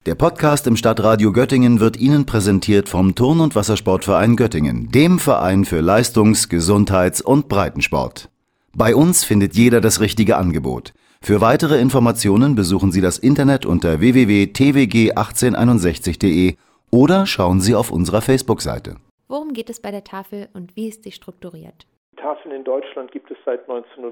Der Podcast im Stadtradio Göttingen wird Ihnen präsentiert vom Turn- und Wassersportverein Göttingen, dem Verein für Leistungs-, Gesundheits- und Breitensport. Bei uns findet jeder das richtige Angebot. Für weitere Informationen besuchen Sie das Internet unter www.twg1861.de oder schauen Sie auf unserer Facebook-Seite. Worum geht es bei der Tafel und wie ist sie strukturiert? Tafeln in Deutschland gibt es seit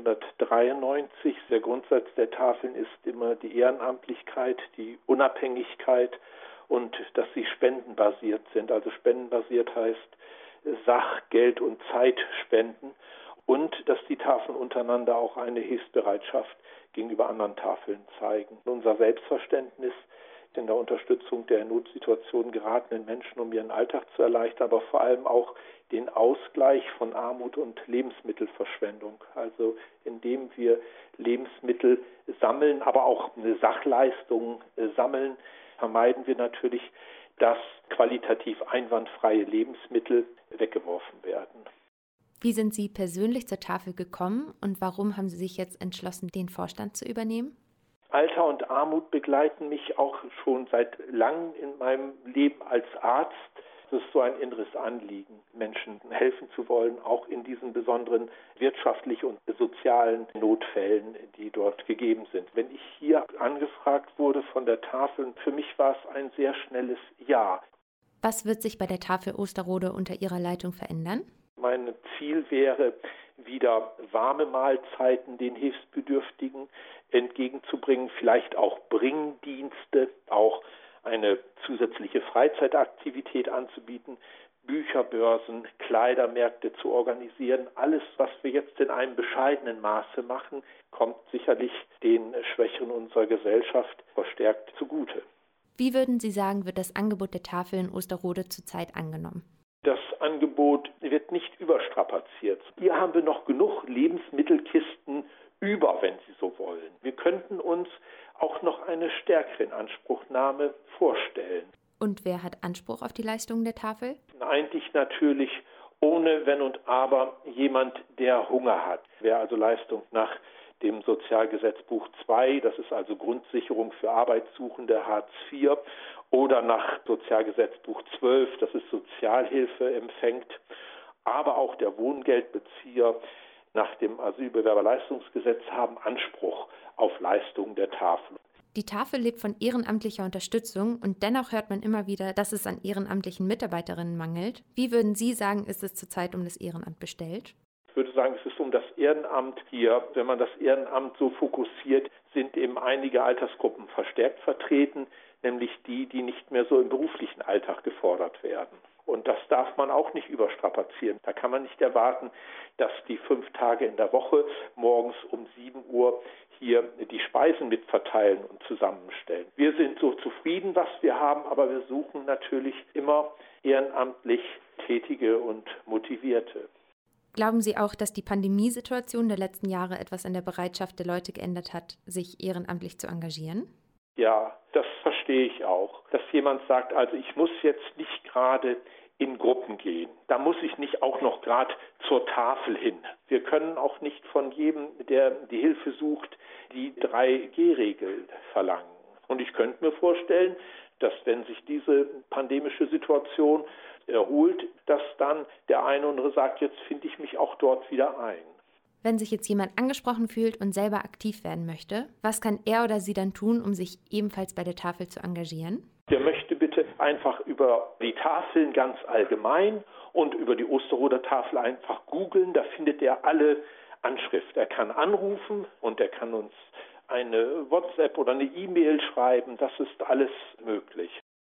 1993. Der Grundsatz der Tafeln ist immer die Ehrenamtlichkeit, die Unabhängigkeit und dass sie spendenbasiert sind. Also spendenbasiert heißt Sach-, Geld- und Zeitspenden und dass die Tafeln untereinander auch eine Hilfsbereitschaft gegenüber anderen Tafeln zeigen. Unser Selbstverständnis in der Unterstützung der in Notsituationen geratenen Menschen, um ihren Alltag zu erleichtern, aber vor allem auch den Ausgleich von Armut und Lebensmittelverschwendung. Also indem wir Lebensmittel sammeln, aber auch eine Sachleistung sammeln, vermeiden wir natürlich, dass qualitativ einwandfreie Lebensmittel weggeworfen werden. Wie sind Sie persönlich zur Tafel gekommen und warum haben Sie sich jetzt entschlossen, den Vorstand zu übernehmen? Alter und Armut begleiten mich auch schon seit langem in meinem Leben als Arzt. Es ist so ein inneres Anliegen, Menschen helfen zu wollen, auch in diesen besonderen wirtschaftlichen und sozialen Notfällen, die dort gegeben sind. Wenn ich hier angefragt wurde von der Tafel, für mich war es ein sehr schnelles Ja. Was wird sich bei der Tafel Osterode unter Ihrer Leitung verändern? Mein Ziel wäre, wieder warme Mahlzeiten den Hilfsbedürftigen entgegenzubringen, vielleicht auch Bringdienste, auch eine zusätzliche Freizeitaktivität anzubieten, Bücherbörsen, Kleidermärkte zu organisieren. Alles, was wir jetzt in einem bescheidenen Maße machen, kommt sicherlich den Schwächeren unserer Gesellschaft verstärkt zugute. Wie würden Sie sagen, wird das Angebot der Tafel in Osterode zurzeit angenommen? Das Angebot wird nicht überstrapaziert. Hier haben wir noch genug Lebensmittelkisten über, wenn Sie so wollen. Wir könnten uns auch noch eine stärkere Inanspruchnahme vorstellen. Und wer hat Anspruch auf die Leistungen der Tafel? Eigentlich natürlich ohne Wenn und Aber jemand, der Hunger hat. Wer also Leistung nach dem Sozialgesetzbuch II, das ist also Grundsicherung für Arbeitssuchende, Hartz IV, oder nach Sozialgesetzbuch 12, das ist Sozialhilfe, empfängt, aber auch der Wohngeldbezieher nach dem Asylbewerberleistungsgesetz haben Anspruch auf Leistungen der Tafel. Die Tafel lebt von ehrenamtlicher Unterstützung und dennoch hört man immer wieder, dass es an ehrenamtlichen Mitarbeiterinnen mangelt. Wie würden Sie sagen, ist es zurzeit um das Ehrenamt bestellt? Ich würde sagen, es ist um das Ehrenamt hier. Wenn man das Ehrenamt so fokussiert, sind eben einige Altersgruppen verstärkt vertreten, nämlich die, die nicht mehr so im beruflichen Alltag gefordert werden. Und das darf man auch nicht überstrapazieren. Da kann man nicht erwarten, dass die 5 Tage in der Woche morgens um 7 Uhr hier die Speisen mitverteilen und zusammenstellen. Wir sind so zufrieden, was wir haben, aber wir suchen natürlich immer ehrenamtlich Tätige und Motivierte. Glauben Sie auch, dass die Pandemiesituation der letzten Jahre etwas an der Bereitschaft der Leute geändert hat, sich ehrenamtlich zu engagieren? Ja, das verstehe ich auch. Dass jemand sagt, also ich muss jetzt nicht gerade in Gruppen gehen. Da muss ich nicht auch noch gerade zur Tafel hin. Wir können auch nicht von jedem, der die Hilfe sucht, die 3G-Regel verlangen. Und ich könnte mir vorstellen, dass wenn sich diese pandemische Situation erholt, dass dann der eine oder andere sagt, jetzt finde ich mich auch dort wieder ein. Wenn sich jetzt jemand angesprochen fühlt und selber aktiv werden möchte, was kann er oder sie dann tun, um sich ebenfalls bei der Tafel zu engagieren? Der möchte bitte einfach über die Tafeln ganz allgemein und über die Osterroder Tafel einfach googeln. Da findet er alle Anschrift. Er kann anrufen und er kann uns eine WhatsApp oder eine E-Mail schreiben. Das ist alles möglich.